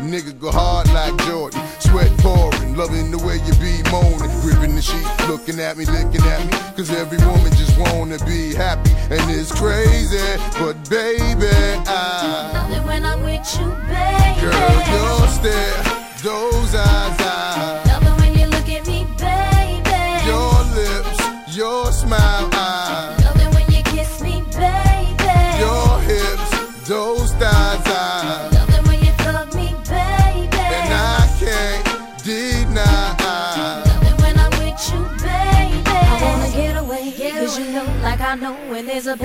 nigga go hard like Jordan. Sweat pouring, loving the way you be moaning. Gripping the sheet, looking at me, licking at me. Cause every woman just wanna be happy. And it's crazy, but baby, I love it when I'm with you, baby. Girl, your stare, those eyes, love it when you look at me, baby. Your lips, your smile, love it when you kiss me, baby. Your hips, those thighs, love it when you fuck me, baby. And I can't deny, love it when I'm with you, baby. I wanna get away, cause you know, like I know when there's a